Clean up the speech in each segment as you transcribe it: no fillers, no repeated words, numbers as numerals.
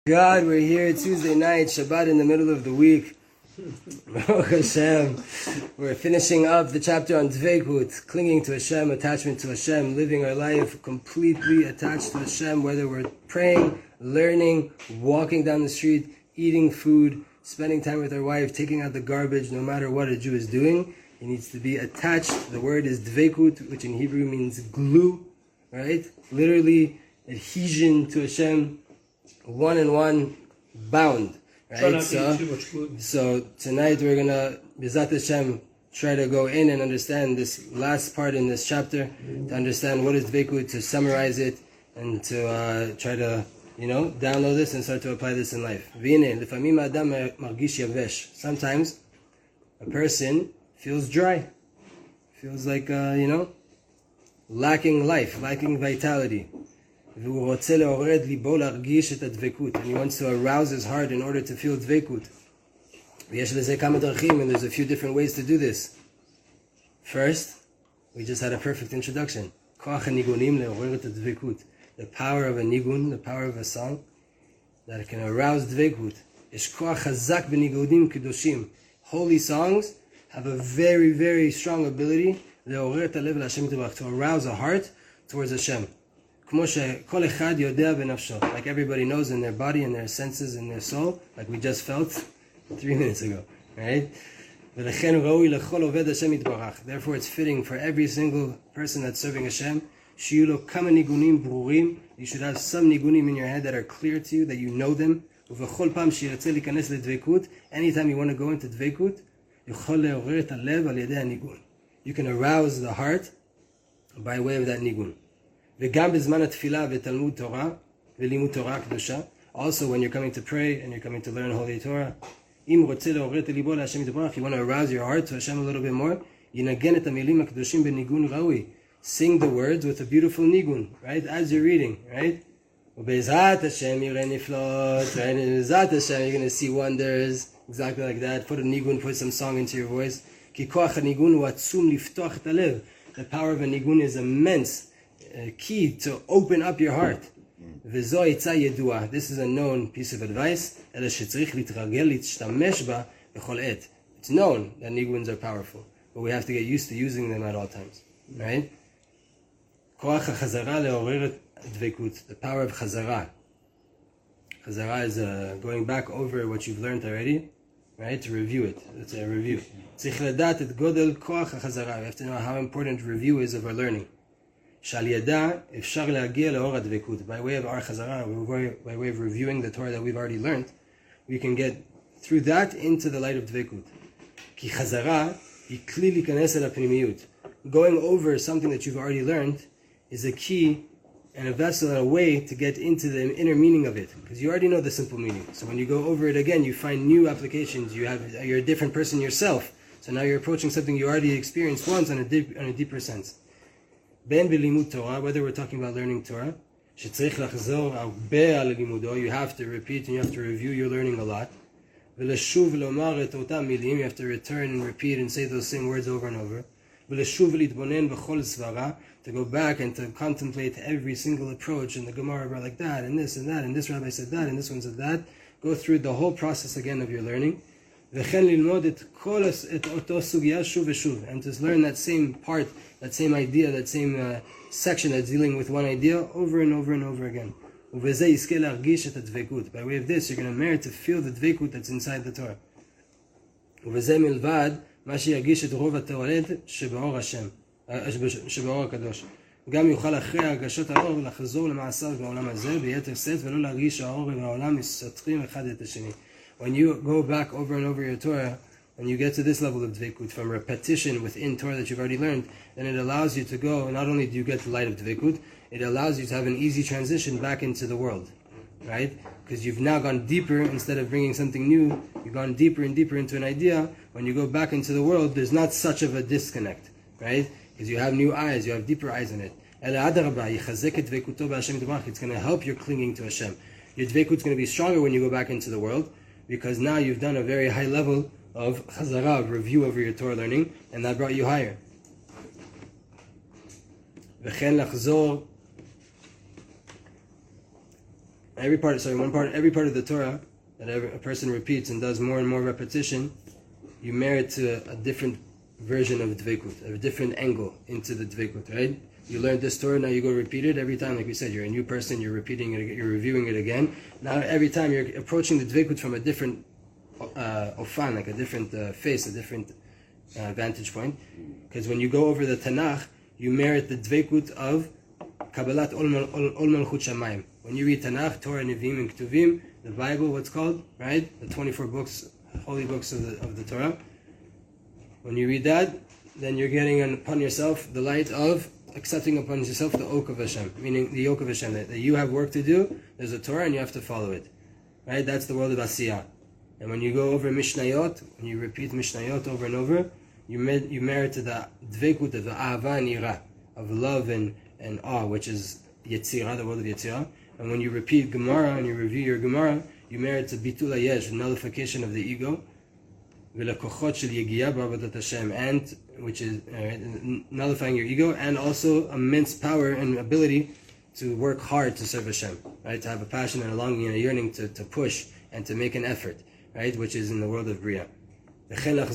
God, we're here Tuesday night, Shabbat in the middle of the week. Baruch Hashem. We're finishing up the chapter on Dveikut, clinging to Hashem, attachment to Hashem, living our life completely attached to Hashem, whether we're praying, learning, walking down the street, eating food, spending time with our wife, taking out the garbage, no matter what a Jew is doing. He needs to be attached. The word is Dveikut, which in Hebrew means glue, right? Literally adhesion to Hashem. One and one bound, right? So tonight we're gonna, B'ezrat Hashem, try to go in and understand this last part in this chapter, to understand what is Dveikut, to summarize it, and to try to, download this and start to apply this in life. Sometimes a person feels dry, feels like, lacking life, lacking vitality. And he wants to arouse his heart in order to feel dveikut. And there's a few different ways to do this. First, we just had a perfect introduction. The power of a nigun, the power of a song, that can arouse dveikut. Holy songs have a very, very strong ability to arouse a heart towards Hashem. Like everybody knows in their body, in their senses, in their soul, like we just felt 3 minutes ago, right? Therefore it's fitting for every single person that's serving Hashem, you should have some nigunim in your head that are clear to you, that you know them. Anytime you want to go into dveikut, you can arouse the heart by way of that nigun. Also, when you're coming to pray and you're coming to learn Holy Torah, if you want to arouse your heart to Hashem a little bit more, sing the words with a beautiful nigun, right? As you're reading, right? B'ezrat Hashem, you're going to see wonders, exactly like that. Put a nigun, put some song into your voice. The power of a nigun is immense. Key to open up your heart. This is a known piece of advice. It's known that niguns are powerful, but we have to get used to using them at all times, right? The power of chazara. Chazara is going back over what you've learned already, right? To review it. It's a review. We have to know how important review is of our learning. By way of our chazara, by way of reviewing the Torah that we've already learned, we can get through that into the light of dveikut. Going over something that you've already learned is a key and a vessel and a way to get into the inner meaning of it, because you already know the simple meaning. So when you go over it again, you find new applications. You're a different person yourself. So now you're approaching something you already experienced once on a deeper sense. Ben b'limud Torah, whether we're talking about learning Torah, you have to repeat and you have to review your learning a lot. You have to return and repeat and say those same words over and over. To go back and to contemplate every single approach, and the Gemara about like that, and this, and this rabbi said that, and this one said that. Go through the whole process again of your learning. And just learn that same part, that same idea, that same section that's dealing with one idea over and over and over again. By way of this, you're going to merit to feel the dveikut that's inside the Torah. גם יוכל אחרי הרגשות האור לחזור למעשיו בעולם הזה ביתר שאת ולא להרגיש שהאור והעולם מסתרים אחד את השני. When you go back over and over your Torah, and you get to this level of dveikut from repetition within Torah that you've already learned, then it allows you to go, not only do you get the light of dveikut, it allows you to have an easy transition back into the world, right? Because you've now gone deeper, instead of bringing something new, you've gone deeper and deeper into an idea. When you go back into the world, there's not such of a disconnect, right? Because you have new eyes, you have deeper eyes in it. It's going to help your clinging to Hashem. Your dveikut is going to be stronger when you go back into the world, because now you've done a very high level of chazara, of review over your Torah learning, and that brought you higher. every part of the Torah that a person repeats and does more and more repetition, you merit to a different version of dveikut, a different angle into the dveikut, right? You learned this Torah, now you go repeat it every time. Like we said, you're a new person, you're repeating it, you're reviewing it again. Now every time you're approaching the dveikut from a different ofan, like a different face, a different vantage point. Because when you go over the Tanakh, you merit the dveikut of Kabbalat Ol Malchut Shamayim. When you read Tanakh, Torah, Nevi'im, and Ketuvim, the Bible, what's called, right? The 24 books, holy books of the Torah. When you read that, then you're getting upon yourself the light of accepting upon yourself the oak of Hashem, meaning the yoke of Hashem, that you have work to do, there's a Torah and you have to follow it. Right? That's the world of Asiyah. And when you go over Mishnayot, when you repeat Mishnayot over and over, you merit to the dveikut of the ahava and ira, of love and awe, which is Yetzirah, the world of Yetzirah. And when you repeat Gemara and you review your Gemara, you merit to bitul hayesh, nullification of the ego, v'lekochot shel yegiyah b'avodat Hashem, and which is nullifying your ego, and also immense power and ability to work hard to serve Hashem, right? To have a passion and a longing and a yearning to push and to make an effort, right? Which is in the world of Bria. And I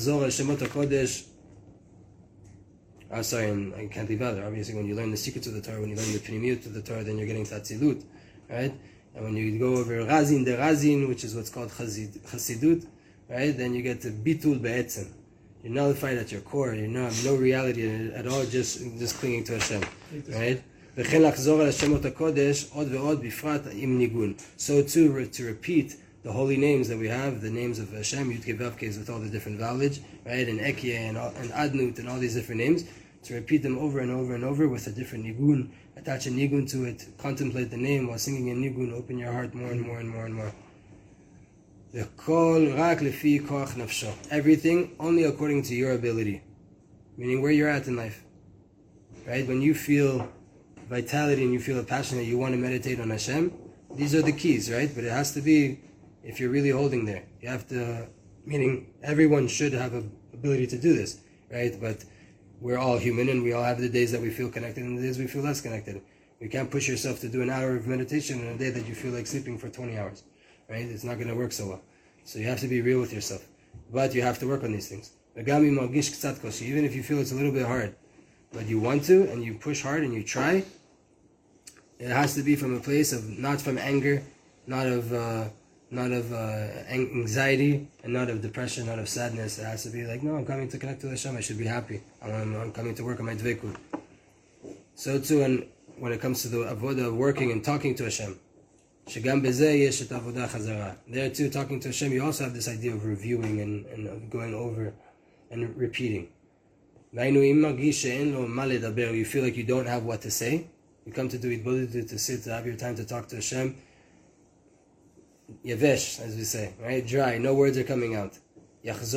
can't leave out there. Obviously, when you learn the secrets of the Torah, when you learn the Pnimiyut of the Torah, then you're getting Tatzilut, right? And when you go over Razin de Razin, which is what's called Chasidut, right? Then you get to Bitul Be'etzem. You're nullified at your core. You have no reality at all, just clinging to Hashem, right? So too, to repeat the holy names that we have, the names of Hashem, Yud Kei Vav Kei, with all the different vowelage, right? And Ekyeh and Adnut and all these different names, to repeat them over and over and over with a different nigun, attach a nigun to it, contemplate the name while singing a nigun, open your heart more and more and more and more. Everything only according to your ability, meaning where you're at in life, right? When you feel vitality and you feel a passion that you want to meditate on Hashem, these are the keys, right? But it has to be, if you're really holding there, you have to, meaning everyone should have an ability to do this, right? But we're all human and we all have the days that we feel connected and the days we feel less connected. You can't push yourself to do an hour of meditation in a day that you feel like sleeping for 20 hours, right? It's not going to work so well. So you have to be real with yourself. But you have to work on these things. Even if you feel it's a little bit hard, but you want to and you push hard and you try, it has to be from a place of, not from anger, not of anxiety, and not of depression, not of sadness. It has to be like, no, I'm coming to connect to Hashem, I should be happy. I'm coming to work on my dveikut. So too, and when it comes to the avodah of working and talking to Hashem, there too, talking to Hashem, you also have this idea of reviewing and of going over and repeating. You feel like you don't have what to say. You come to do Hitbodedut, to sit, to have your time to talk to Hashem. Yavesh, as we say, right? Dry, no words are coming out. Repeat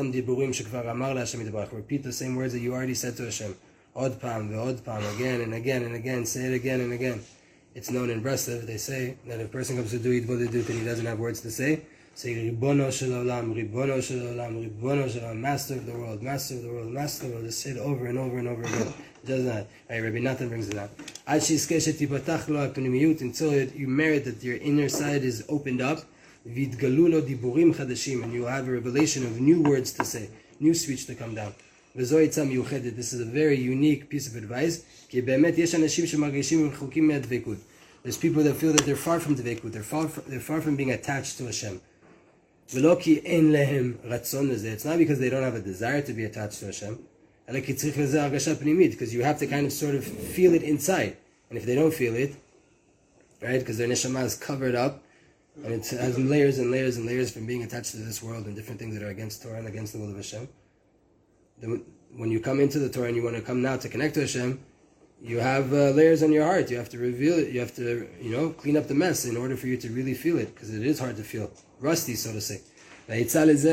the same words that you already said to Hashem. Od pam, again and again and again. Say it again and again. It's known in Breslov, they say, that if a person comes to do Hitbodedut and he doesn't have words to say Ribono Shel Olam, Ribono Shel Olam, Ribono Shel Olam, Master of the world, Master of the world, Master of the world. Just say it over and over and over again. It does not. Right, Rabbi Nathan brings it out. Until you merit that your inner side is opened up, and you will have a revelation of new words to say, new speech to come down. This is a very unique piece of advice. There's people that feel that they're far from dveikut, they're far from being attached to Hashem. It's not because they don't have a desire to be attached to Hashem, because you have to kind of sort of feel it inside. And if they don't feel it, right, because their neshama is covered up, and it has layers and layers and layers from being attached to this world and different things that are against Torah and against the will of Hashem. Then when you come into the Torah and you want to come now to connect to Hashem, you have layers on your heart. You have to reveal it. You have to, clean up the mess in order for you to really feel it, because it is hard to feel. Rusty, so to say. The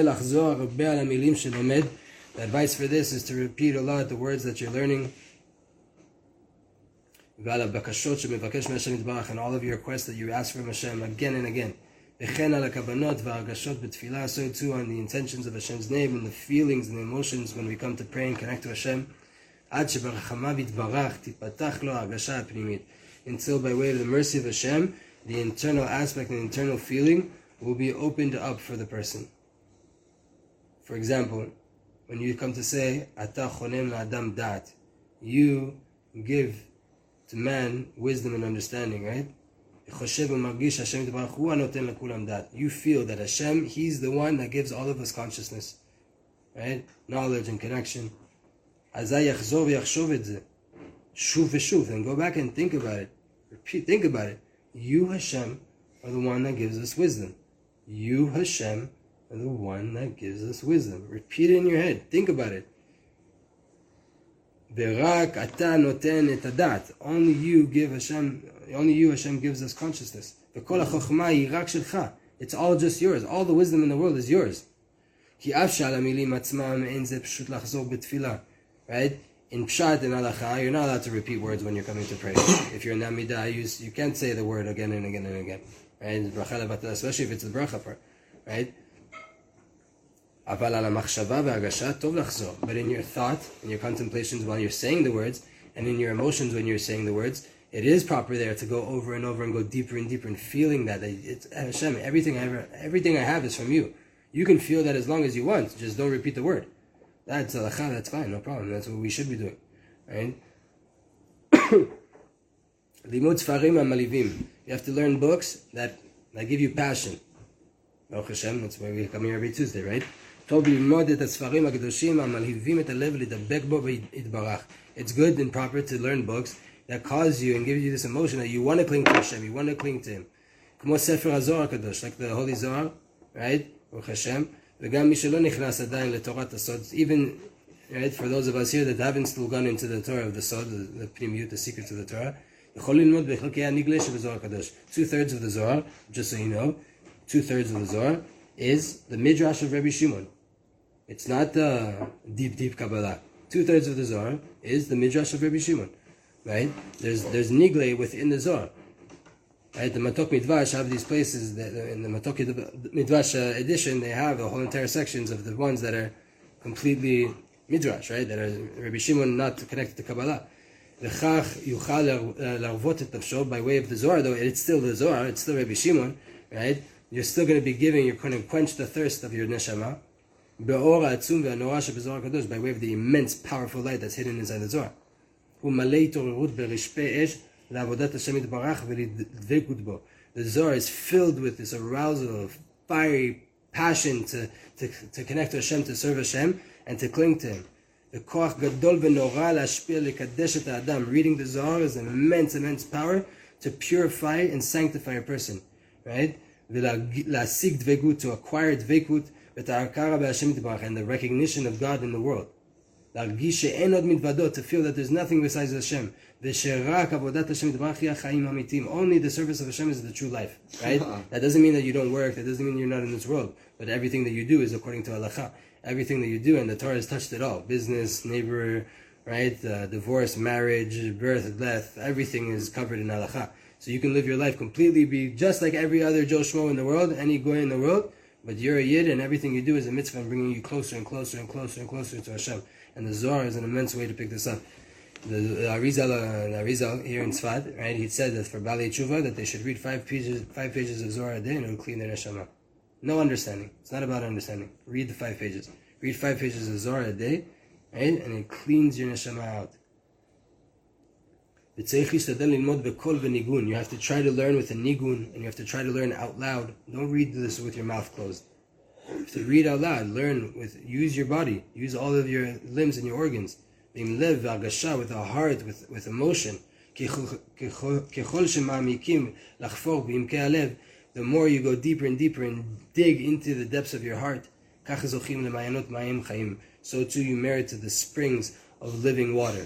advice for this is to repeat a lot the words that you're learning. And all of your requests that you ask from Hashem again and again. So too on the intentions of Hashem's name and the feelings and the emotions when we come to pray and connect to Hashem. Until by way of the mercy of Hashem, the internal aspect and internal feeling will be opened up for the person. For example, when you come to say, Ata chonem la'adam da'at, you give to man wisdom and understanding, right? You feel that Hashem, He's the one that gives all of us consciousness, right? Knowledge and connection. Shuv v'shuv, and go back and think about it. Repeat, think about it. You, Hashem, are the one that gives us wisdom. You, Hashem, are the one that gives us wisdom. Repeat it in your head. Think about it. Berak ata noten et hadat. Only you give Hashem. Only you, Hashem, gives us consciousness. V'kol hachokma hi rak shelcha. It's all just yours. All the wisdom in the world is yours. Ki av shal hamilim atzmam ein ze pshut lachzor b'tfilah. Right? In Pshat and Halacha, you're not allowed to repeat words when you're coming to pray. If you're in Amidah, you can't say the word again and again and again. Right? Especially if it's the bracha part. Right? But in your thought, in your contemplations while you're saying the words, and in your emotions when you're saying the words, it is proper there to go over and over and go deeper and deeper and feeling that it's Hashem, everything I have is from you. You can feel that as long as you want, just don't repeat the word. That's halacha, that's fine, no problem. That's what we should be doing. Right? Limud sfarim malivim. You have to learn books that give you passion. Baruch Hashem, that's why we come here every Tuesday, right? It's good and proper to learn books that cause you and give you this emotion that you want to cling to Hashem, you want to cling to Him. Like the Holy Zohar, right? Baruch Hashem. Even, right, for those of us here that haven't still gone into the Torah of the Sod, the Pnimiyut, the secrets of the Torah, 2/3 of the Zohar, just so you know, 2/3 of the Zohar is the Midrash of Rabbi Shimon. It's not the deep Kabbalah. 2/3 of the Zohar is the Midrash of Rabbi Shimon. Right? There's Nigle within the Zohar. Right? The Matok Midvash have these places that in the Matok Midvash edition they have a whole entire sections of the ones that are completely Midrash, right? That are Rabbi Shimon not connected to Kabbalah. L'chach yuchal larvot et nafsho by way of the Zohar, though it's still the Zohar, it's still Rabbi Shimon, right? You're still going to be giving, you're going to quench the thirst of your neshama. Be'or ha'atzum ve'hanora shebezohar kadosh by way of the immense, powerful light that's hidden inside the Zohar. U'malei torerut berishpei esh la'avodat Hashem yitbarach ve'lidvekut bo. The Zohar is filled with this arousal of fiery passion to connect to Hashem, to serve Hashem, and to cling to Him. The koach gadol ve'nora la'ashpil lekadesh et ha'adam. Reading the Zohar is an immense power to purify and sanctify a person, right? Ve'la'asig dvegut, to acquire dvekut, ve'ta'akara be'Hashem yitbarach, and the recognition of God in the world. La'argish she'en od midvado, to feel that there's nothing besides Hashem. Ve'she'rak avodat Hashem yitbarach hi ha'chaim ha'amitim. Only the service of Hashem is the true life, right? That doesn't mean that you don't work, that doesn't mean you're not in this world, but everything that you do is according to halacha. Everything that you do, and the Torah has touched it all. Business, neighbor, right? Divorce, marriage, birth, death, everything is covered in halacha. So you can live your life completely, be just like every other Joe Schmo in the world, any goy in the world, but you're a Yid, and everything you do is a mitzvah bringing you closer and closer and closer and closer to Hashem. And the Zohar is an immense way to pick this up. The Arizal here in Tzfat, right? He said that for Bali Tshuva that they should read 5 pages of Zohar a day, and it will clean their neshama. No understanding. It's not about understanding. Read the 5 pages. Read 5 pages of Zohar a day, right? And it cleans your neshama out. You have to try to learn with a nigun, and you have to try to learn out loud. Don't read this with your mouth closed. You have to read out loud. Use your body. Use all of your limbs and your organs. With a heart, with emotion. The more you go deeper and deeper and dig into the depths of your heart, so too you merit to the springs of living water.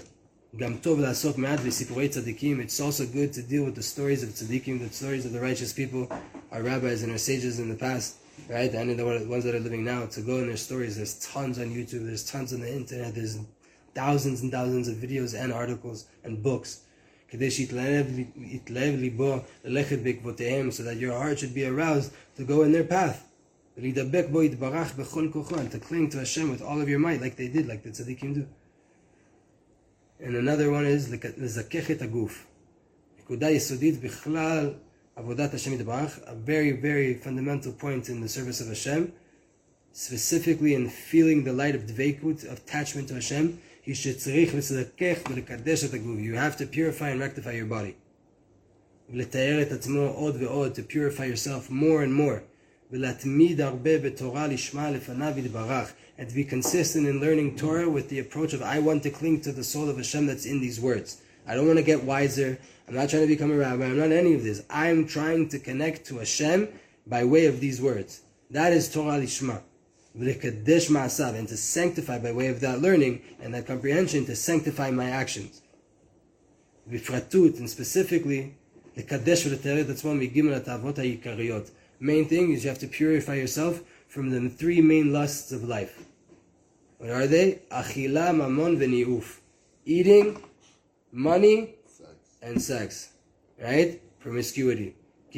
It's also good to deal with the stories of tzaddikim, the stories of the righteous people, our rabbis and our sages in the past, right? And the ones that are living now, to go in their stories. There's tons on YouTube, there's tons on the internet, there's thousands and thousands of videos and articles and books. So that your heart should be aroused to go in their path. And to cling to Hashem with all of your might, like they did, like the tzaddikim do. And another one is l'zakechet haguf. נקודה יסודית בכלל Avodat Hashem Yitbarach, a very, very fundamental point in the service of Hashem, specifically in feeling the light of dveikut, of attachment to Hashem. You have to purify and rectify your body. To purify yourself more and more. And to be consistent in learning Torah with the approach of, I want to cling to the soul of Hashem that's in these words. I don't want to get wiser. I'm not trying to become a rabbi. I'm not any of this. I'm trying to connect to Hashem by way of these words. That is Torah Lishma. And to sanctify by way of that learning and that comprehension, to sanctify my actions. And specifically, main thing is you have to purify yourself from the three main lusts of life. What are they? Achila, mamon, v'ni'uf. Eating, money, and sex. Right? Promiscuity.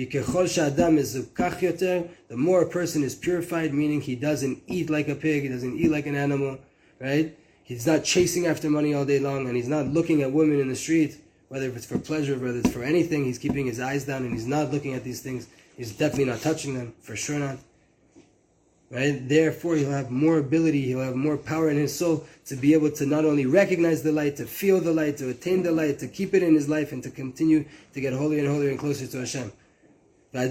The more a person is purified, meaning he doesn't eat like a pig, he doesn't eat like an animal, right? He's not chasing after money all day long, and he's not looking at women in the street, whether it's for pleasure, whether it's for anything. He's keeping his eyes down, and he's not looking at these things. He's definitely not touching them, for sure not. Right? Therefore, he'll have more ability, he'll have more power in his soul to be able to not only recognize the light, to feel the light, to attain the light, to keep it in his life, and to continue to get holier and holier and closer to Hashem. The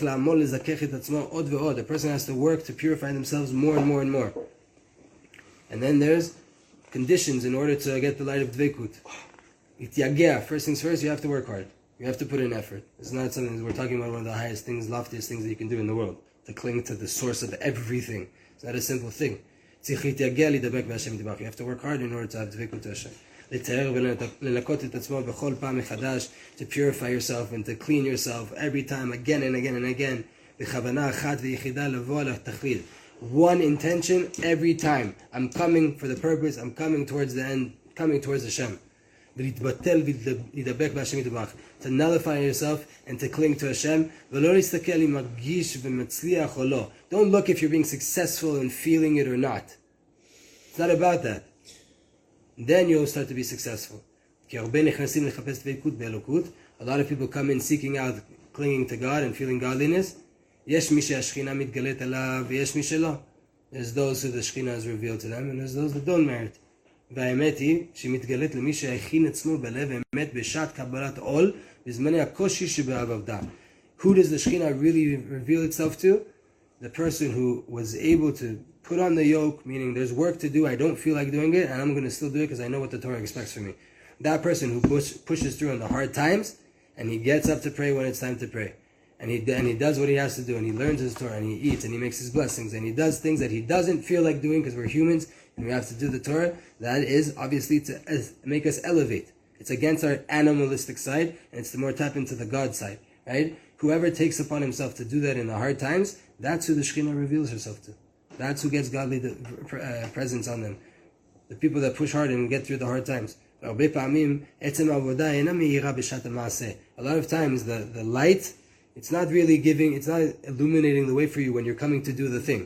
person has to work to purify themselves more and more and more. And then there's conditions in order to get the light of dveikut. First things first, you have to work hard. You have to put in effort. It's not something, we're talking about one of the highest things, loftiest things that you can do in the world. To cling to the source of everything. It's not a simple thing. You have to work hard in order to have dveikut to Hashem. To purify yourself and to clean yourself every time, again and again and again. One intention every time. I'm coming for the purpose, I'm coming towards the end, coming towards Hashem. To nullify yourself and to cling to Hashem. Don't look if you're being successful and feeling it or not. It's not about that. Then you'll start to be successful. A lot of people come in seeking out, clinging to God and feeling godliness. There's those who the Shekhinah is revealed to them, and there's those that don't merit. Who does the Shekhinah really reveal itself to? The person who was able to put on the yoke, meaning there's work to do, I don't feel like doing it, and I'm going to still do it because I know what the Torah expects from me. That person who pushes through in the hard times, and he gets up to pray when it's time to pray. And he does what he has to do, and he learns his Torah, and he eats, and he makes his blessings, and he does things that he doesn't feel like doing because we're humans, and we have to do the Torah. That is obviously to make us elevate. It's against our animalistic side, and it's to more tap into the God side, right? Whoever takes upon himself to do that in the hard times, that's who the Shekhinah reveals herself to. That's who gets godly presence on them. The people that push hard and get through the hard times. A lot of times the light, it's not illuminating the way for you when you're coming to do the thing.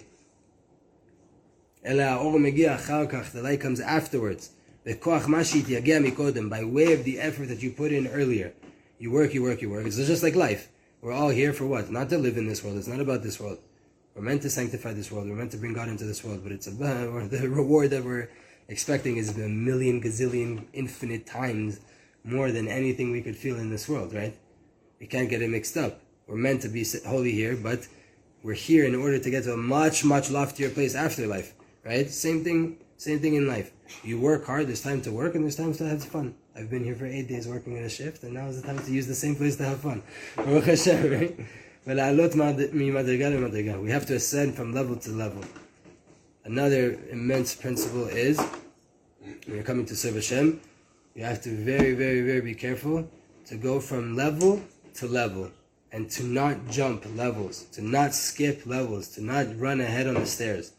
The light comes afterwards. By way of the effort that you put in earlier. You work. It's just like life. We're all here for what? Not to live in this world. It's not about this world. We're meant to sanctify this world. We're meant to bring God into this world. But it's the reward that we're expecting is a million, gazillion, infinite times more than anything we could feel in this world, right? We can't get it mixed up. We're meant to be holy here, but we're here in order to get to a much, much loftier place after life, right? Same thing in life. You work hard, there's time to work, and there's time to have fun. I've been here for 8 days working in a shift, and now is the time to use the same place to have fun. Baruch Hashem, right? We have to ascend from level to level. Another immense principle is, when you're coming to serve Hashem, you have to very, very, very be careful to go from level to level, and to not jump levels, to not skip levels, to not run ahead on the stairs.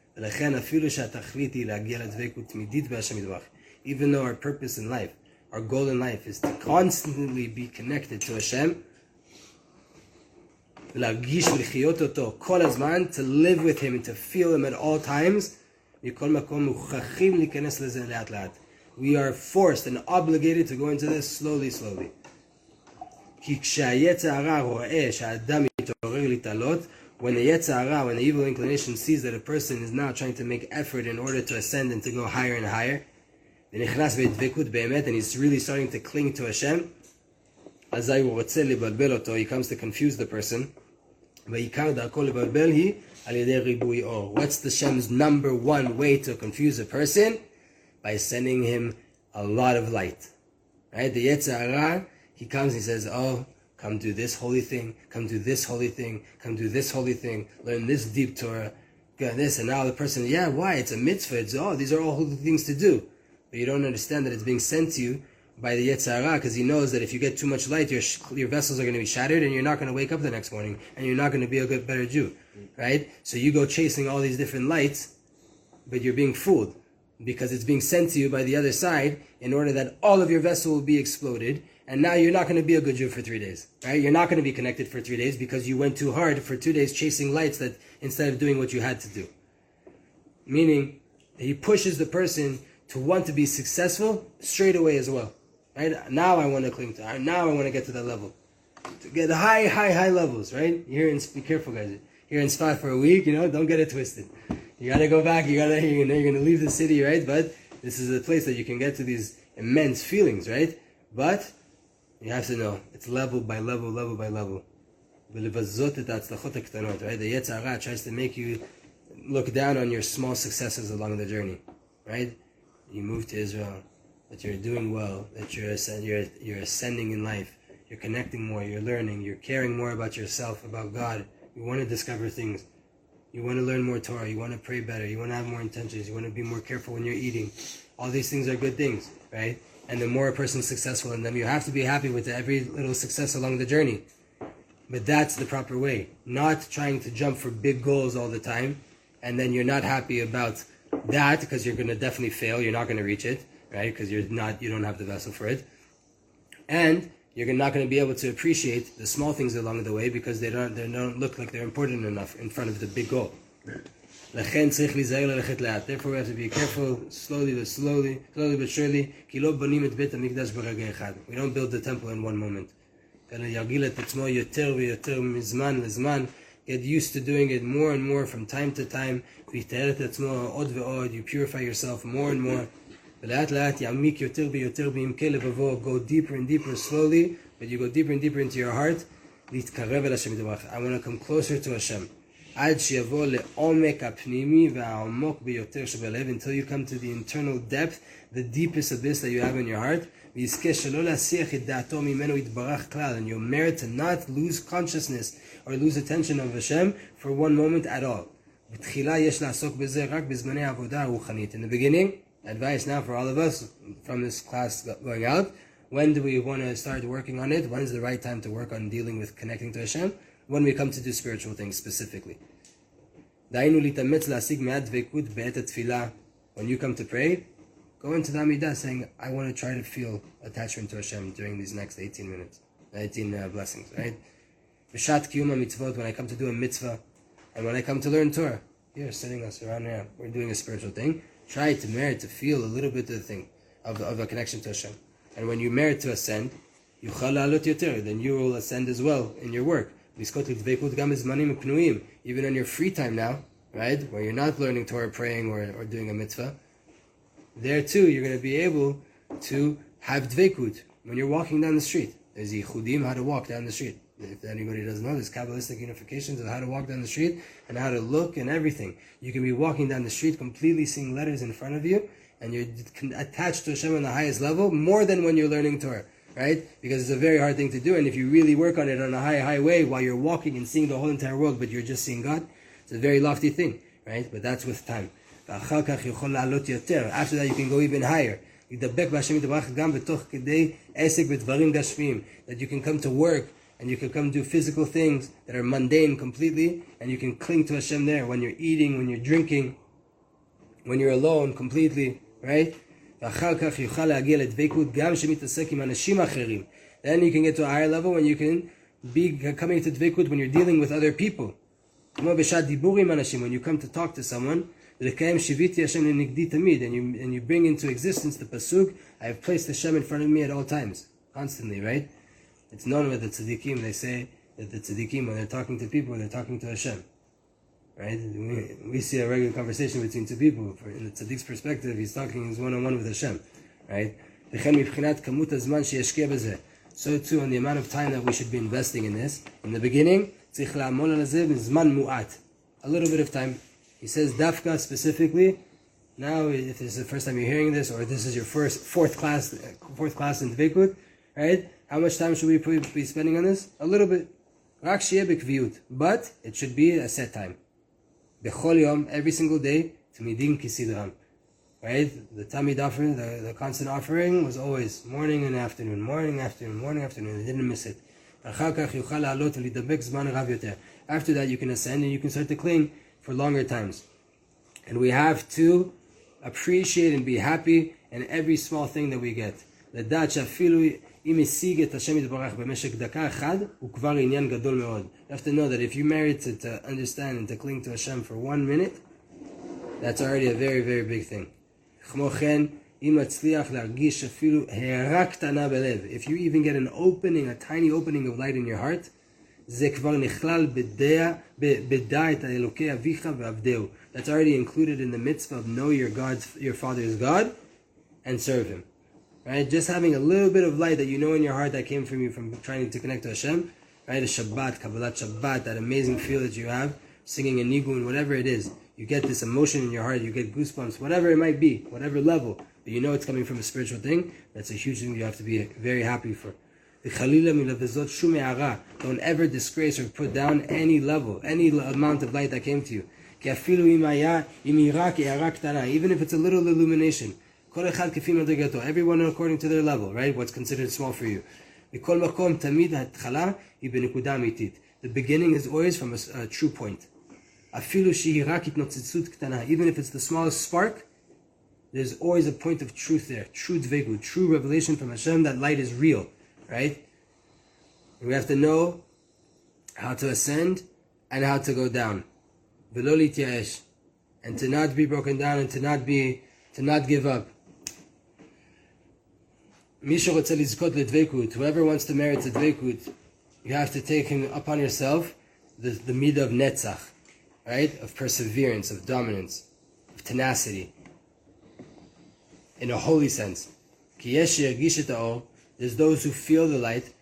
Even though our purpose in life, our goal in life is to constantly be connected to Hashem, to live with Him and to feel Him at all times, we are forced and obligated to go into this slowly. כי כשהיצר הרע רואה שהאדם מתעורר להתעלות, when the yetzer hara, when the evil inclination sees that a person is now trying to make effort in order to ascend and to go higher and higher, ונכנס בדבקות באמת, and he's really starting to cling to Hashem, אזי הוא רוצה לבלבל אותו, he comes to confuse the person, ועיקר דרכו לבלבל היא על ידי ריבוי אור. What's the Hashem's number one way to confuse a person? By sending him a lot of light. Right? The yetzer hara, he comes and he says, oh, come do this holy thing, come do this holy thing, come do this holy thing, learn this deep Torah, get this, and now the person, yeah, why? It's a mitzvah, these are all holy things to do. But you don't understand that it's being sent to you by the yetzer hara, because he knows that if you get too much light, your vessels are going to be shattered, and you're not going to wake up the next morning, and you're not going to be a better Jew. Right? So you go chasing all these different lights, but you're being fooled, because it's being sent to you by the other side in order that all of your vessel will be exploded, and now you're not going to be a good Jew for 3 days. Right? You're not going to be connected for 3 days because you went too hard for 2 days chasing lights that instead of doing what you had to do. Meaning, he pushes the person to want to be successful straight away as well. Right? Now I want to cling to, now I want to get to that level. To get high levels, right? Be careful guys. Here in Sfat for a week, don't get it twisted. You gotta go back, you're gonna leave the city, right? But this is a place that you can get to these immense feelings, right? But you have to know, it's level by level by level. Right? The yetzer hara tries to make you look down on your small successes along the journey, right? You move to Israel, that you're doing well, that you're ascending in life, you're connecting more, you're learning, you're caring more about yourself, about God. You want to discover things. You want to learn more Torah. You want to pray better. You want to have more intentions. You want to be more careful when you're eating. All these things are good things, right? And the more a person's successful in them, you have to be happy with every little success along the journey. But that's the proper way. Not trying to jump for big goals all the time, and then you're not happy about that because you're going to definitely fail. You're not going to reach it, right? Because you don't have the vessel for it. And you're not going to be able to appreciate the small things along the way because they don't look like they're important enough in front of the big goal. Therefore we have to be careful, slowly but surely. We don't build the temple in one moment. Get used to doing it more and more from time to time. You purify yourself more and more. Go deeper and deeper slowly, but you go deeper and deeper into your heart. I want to come closer to Hashem. Until you come to the internal depth, the deepest abyss that you have in your heart. And you'll merit to not lose consciousness or lose attention of Hashem for one moment at all. In the beginning, advice now for all of us from this class going out, when do we want to start working on it? When is the right time to work on dealing with connecting to Hashem? When we come to do spiritual things specifically. When you come to pray, go into the Amidah saying, I want to try to feel attachment to Hashem during these next 18 minutes, 18 blessings, right? When I come to do a mitzvah, and when I come to learn Torah, here, sitting us around here, we're doing a spiritual thing. Try to merit to feel a little bit of the thing, of a connection to Hashem. And when you merit to ascend, then you will ascend as well in your work. Even on your free time now, right, where you're not learning Torah, praying, or doing a mitzvah, there too you're going to be able to have dveikut when you're walking down the street. There's yichudim, how to walk down the street. If anybody doesn't know, there's Kabbalistic unifications of how to walk down the street and how to look and everything. You can be walking down the street completely seeing letters in front of you, and you're attached to Hashem on the highest level more than when you're learning Torah, right? Because it's a very hard thing to do, and if you really work on it on a high way while you're walking and seeing the whole entire world, but you're just seeing God, it's a very lofty thing, right? But that's with time. After that you can go even higher. That you can come to work and you can come do physical things that are mundane completely, and you can cling to Hashem there when you're eating, when you're drinking, when you're alone completely, right? Then you can get to a higher level when you can be coming to dveikut when you're dealing with other people. When you come to talk to someone, and you bring into existence the pasuk, I have placed Hashem in front of me at all times, constantly, right? It's known with the tzaddikim, they say that the tzaddikim, when they're talking to people, they're talking to Hashem. Right? We see a regular conversation between two people. In the tzaddik's perspective, he's talking one-on-one with Hashem. Right? So too, on the amount of time that we should be investing in this. In the beginning, a little bit of time. He says dafka specifically. Now, if this is the first time you're hearing this, or this is your fourth class in Dveikut, right? How much time should we be spending on this? A little bit. But it should be a set time. Every single day, Tamidim Kisidram. Right? The Tamid offering, the constant offering was always morning and afternoon, morning, afternoon, morning, afternoon. They didn't miss it. After that, you can ascend and you can start to cling for longer times. And we have to appreciate and be happy in every small thing that we get. You have to know that if you merit to understand and to cling to Hashem for 1 minute, that's already a very, very big thing. If you even get an opening, a tiny opening of light in your heart, that's already included in the mitzvah of know your Father is God and serve Him. Right? Just having a little bit of light that you know in your heart that came from you from trying to connect to Hashem, right? A Shabbat, Kabbalat Shabbat, that amazing feel that you have, singing a nigun, whatever it is. You get this emotion in your heart, you get goosebumps, whatever it might be, whatever level, but you know it's coming from a spiritual thing. That's a huge thing you have to be very happy for. Don't ever disgrace or put down any level, any amount of light that came to you. Even if it's a little illumination. Everyone according to their level, right? What's considered small for you. The beginning is always from a true point. Even if it's the smallest spark, there's always a point of truth there. True dveikut, true revelation from Hashem, that light is real, right? We have to know how to ascend and how to go down. And to not be broken down and to not give up. Whoever wants to merit the dveikut, you have to take him upon yourself the midah of netzach, right? Of perseverance, of dominance, of tenacity, in a holy sense. There's those who feel the light,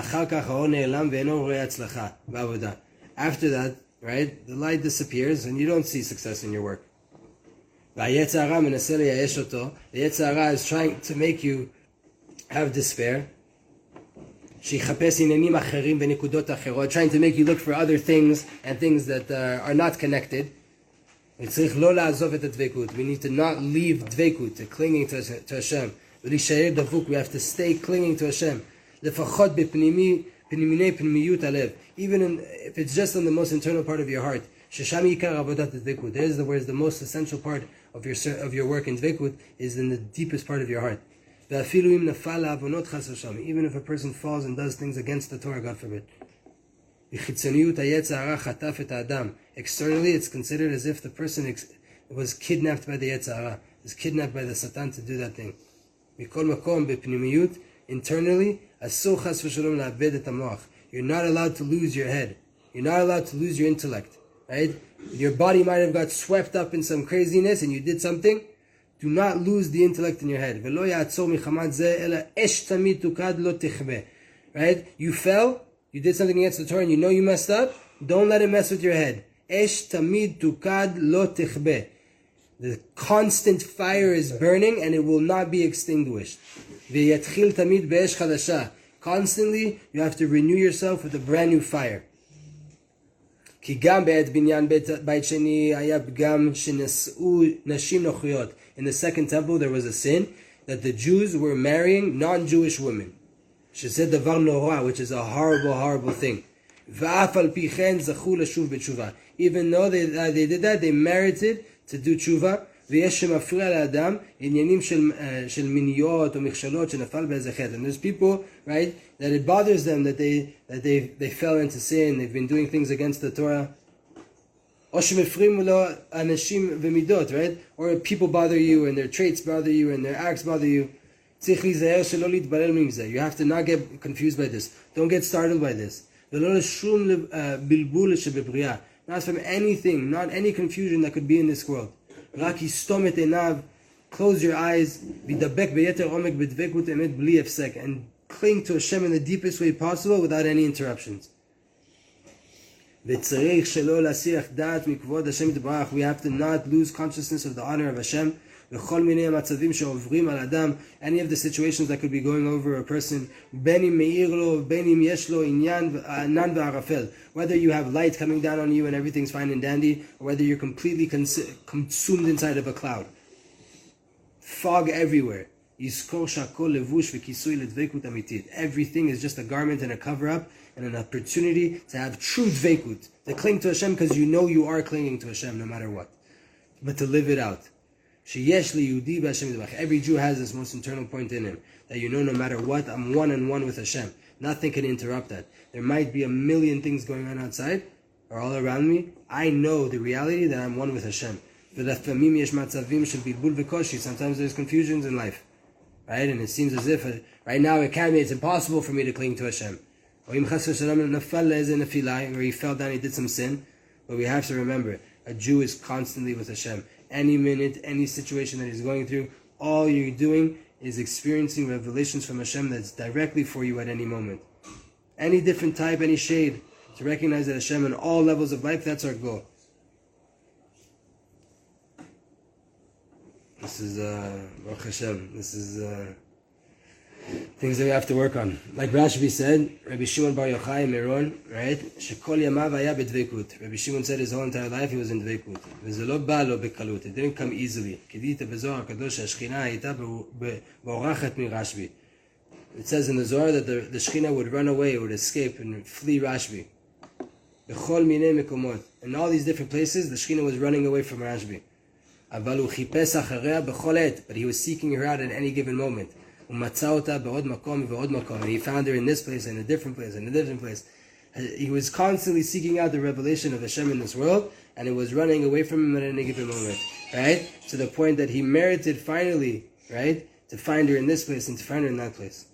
after that, right, the light disappears and you don't see success in your work. The Yetzer Hara is trying to make you have despair. Trying to make you look for other things and things that are not connected. We need to not leave dveikut, to clinging to Hashem. We have to stay clinging to Hashem. Even if it's just on the most internal part of your heart. There is whereas the most essential part of your work in dveikut is in the deepest part of your heart. Even if a person falls and does things against the Torah, God forbid. Externally, it's considered as if the person was kidnapped by the Yetzer Hara, is kidnapped by the Satan to do that thing. Internally, you're not allowed to lose your head. You're not allowed to lose your intellect. Right? Your body might have got swept up in some craziness and you did something. Do not lose the intellect in your head. Right? You fell, you did something against the Torah and you know you messed up. Don't let it mess with your head. The constant fire is burning and it will not be extinguished. Constantly, you have to renew yourself with a brand new fire. In the second temple, there was a sin that the Jews were marrying non-Jewish women. Which is a horrible, horrible thing. Even though they did that, they merited to do tshuva. And there's people, right, that it bothers them that they fell into sin, they've been doing things against the Torah. Right? Or people bother you and their traits bother you and their acts bother you. You have to not get confused by this. Don't get startled by this. Not from anything, not any confusion that could be in this world. Close your eyes and cling to Hashem in the deepest way possible without any interruptions. We have to not lose consciousness of the honor of Hashem. Any of the situations that could be going over a person, whether you have light coming down on you and everything's fine and dandy, or whether you're completely consumed inside of a cloud. Fog everywhere. Everything is just a garment and a cover-up and an opportunity to have true dveikut, to cling to Hashem because you know you are clinging to Hashem no matter what, but to live it out. Every Jew has this most internal point in him, that you know no matter what, I'm one and one with Hashem. Nothing can interrupt that. There might be a million things going on outside or all around me. I know the reality that I'm one with Hashem. Sometimes there's confusions in life, right? And it seems as if right now it's impossible for me to cling to Hashem. Or he fell down, he did some sin. But we have to remember, a Jew is constantly with Hashem. Any minute, any situation that he's going through, all you're doing is experiencing revelations from Hashem that's directly for you at any moment. Any different type, any shade, to recognize that Hashem in all levels of life, that's our goal. This is, Baruch Hashem, this is things that we have to work on. Like Rashbi said, Rabbi Shimon Bar Yochai Meron, right? Shekol yamav haya bedveikut. Rabbi Shimon said his whole entire life he was in dveikut. V'ze lo ba lo bekalut. It didn't come easily. Kedita bezohar kadosh hashchina hayita b'orachet mi Rashbi. It says in the Zohar that the Shechina would run away, would escape and flee Rashbi. B'chol minei mekomot. In all these different places, the Shechina was running away from Rashbi. Aval hu chipes achareya b'chol et. But he was seeking her out at any given moment. And he found her in this place, in a different place, in a different place. He was constantly seeking out the revelation of Hashem in this world, and it was running away from him at any given moment, right? To the point that he merited finally, right, to find her in this place and to find her in that place.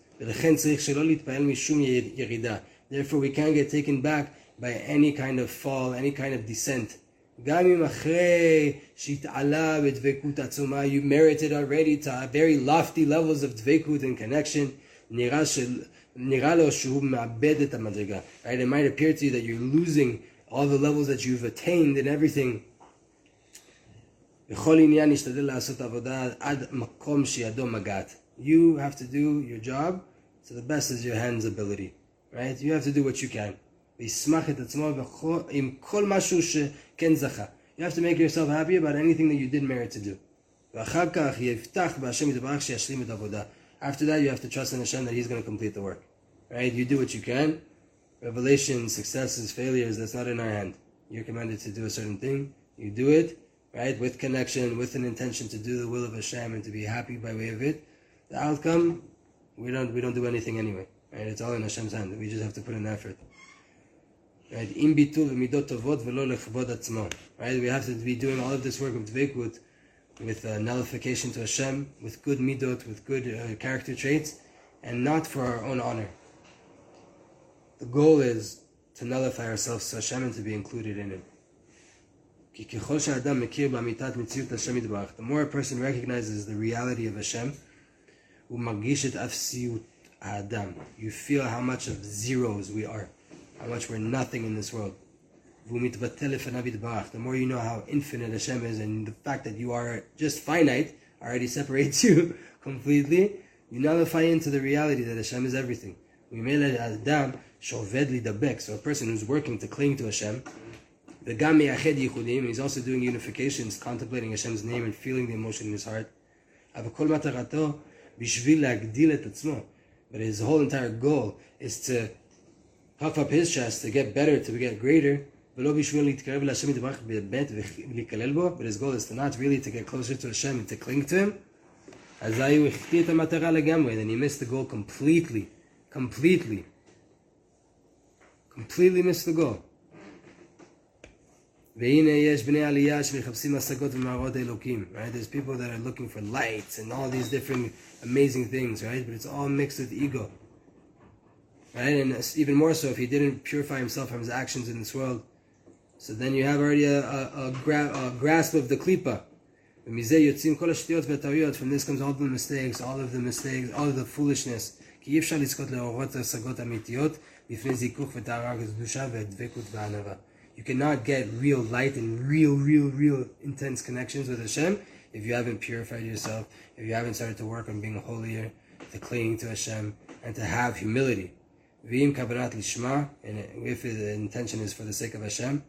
Therefore, we can't get taken back by any kind of fall, any kind of descent. You merited already to very lofty levels of dveikut and connection. Right? It might appear to you that you're losing all the levels that you've attained and everything. You have to do your job to the best of your hand's ability. Right? You have to do what you can. You have to make yourself happy about anything that you did merit to do. After that, you have to trust in Hashem that He's going to complete the work. Right? You do what you can. Revelations, successes, failures, that's not in our hand. You're commanded to do a certain thing. You do it, right? With connection, with an intention to do the will of Hashem and to be happy by way of it. The outcome, we don't do anything anyway. Right? It's all in Hashem's hand. We just have to put in effort. Right? Right? We have to be doing all of this work of dveikut with nullification to Hashem, with good midot, with good character traits, and not for our own honor. The goal is to nullify ourselves to Hashem and to be included in Him. The more a person recognizes the reality of Hashem, you feel how much of zeros we are, how much we're nothing in this world. The more you know how infinite Hashem is, and the fact that you are just finite already separates you completely, you nullify into the reality that Hashem is everything. So a person who's working to cling to Hashem, he's also doing unifications, contemplating Hashem's name and feeling the emotion in his heart. But his whole entire goal is to puff up his chest, to get better, to get greater. But his goal is to not really to get closer to Hashem and to cling to Him. Then he missed the goal completely. Completely missed the goal. Right? There's people that are looking for lights and all these different amazing things, right? But it's all mixed with ego. Right? And even more so if he didn't purify himself from his actions in this world. So then you have already a grasp of the klipa. From this comes all the mistakes, all of the foolishness. You cannot get real light and real intense connections with Hashem if you haven't purified yourself, if you haven't started to work on being holier, to clinging to Hashem, and to have humility. And if the intention is for the sake of Hashem,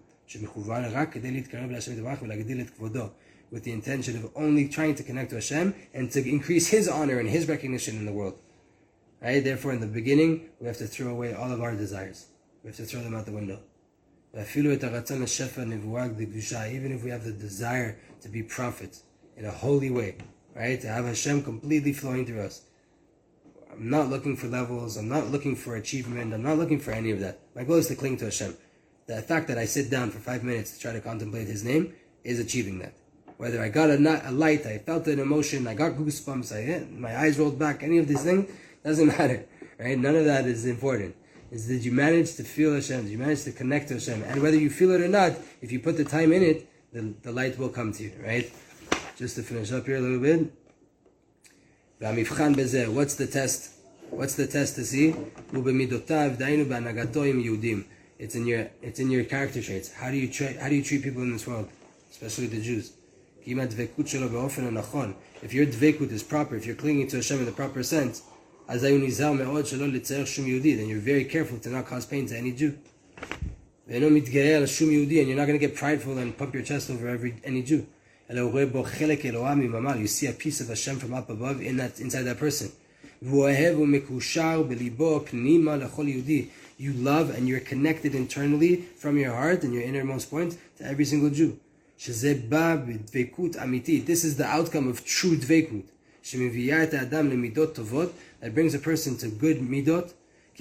with the intention of only trying to connect to Hashem and to increase His honor and His recognition in the world. Right? Therefore, in the beginning, we have to throw away all of our desires. We have to throw them out the window. Even if we have the desire to be prophets in a holy way, right? To have Hashem completely flowing through us. I'm not looking for levels, I'm not looking for achievement, I'm not looking for any of that. My goal is to cling to Hashem. The fact that I sit down for 5 minutes to try to contemplate His name is achieving that. Whether I got a light, I felt an emotion, I got goosebumps, my eyes rolled back, any of these things, doesn't matter, right? None of that is important. Is did you manage to feel Hashem? Did you manage to connect to Hashem? And whether you feel it or not, if you put the time in it, the light will come to you, right? Just to finish up here a little bit. What's the test? What's the test to see? It's in your character traits. How do you treat people in this world, especially the Jews? If your dveikut is proper, if you're clinging to Hashem in the proper sense, then you're very careful to not cause pain to any Jew. And you're not going to get prideful and pump your chest over any Jew. You see a piece of Hashem from up above inside that person. You love and you're connected internally from your heart and your innermost point to every single Jew. This is the outcome of true dveikut. That brings a person to good midot.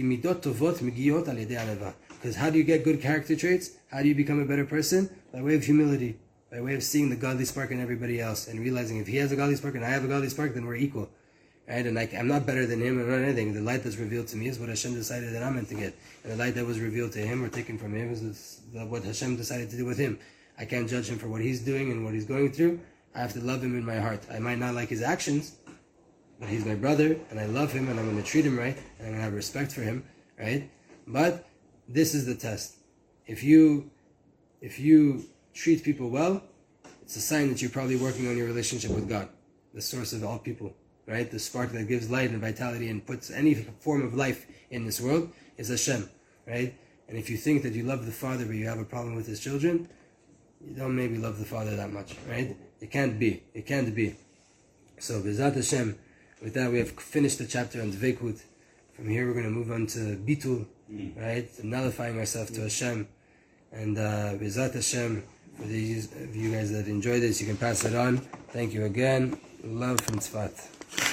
Because how do you get good character traits? How do you become a better person? By way of humility. By way of seeing the godly spark in everybody else. And realizing if he has a godly spark and I have a godly spark, then we're equal. Right? And I'm not better than him, I'm not anything. The light that's revealed to me is what Hashem decided that I'm meant to get. And the light that was revealed to him or taken from him is what Hashem decided to do with him. I can't judge him for what he's doing and what he's going through. I have to love him in my heart. I might not like his actions, but he's my brother, and I love him, and I'm going to treat him right, and I'm going to have respect for him, right? But this is the test. If you treat people well, it's a sign that you're probably working on your relationship with God, the source of all people, right? The spark that gives light and vitality and puts any form of life in this world is Hashem, right? And if you think that you love the Father but you have a problem with his children, you don't maybe love the Father that much, right? It can't be. It can't be. So, B'ezrat Hashem, with that we have finished the chapter on Dveikut. From here we're going to move on to Bitul, right? Nullifying ourselves to Hashem. And B'ezrat Hashem, for these of you guys that enjoy this, you can pass it on. Thank you again. Love from Tzfat.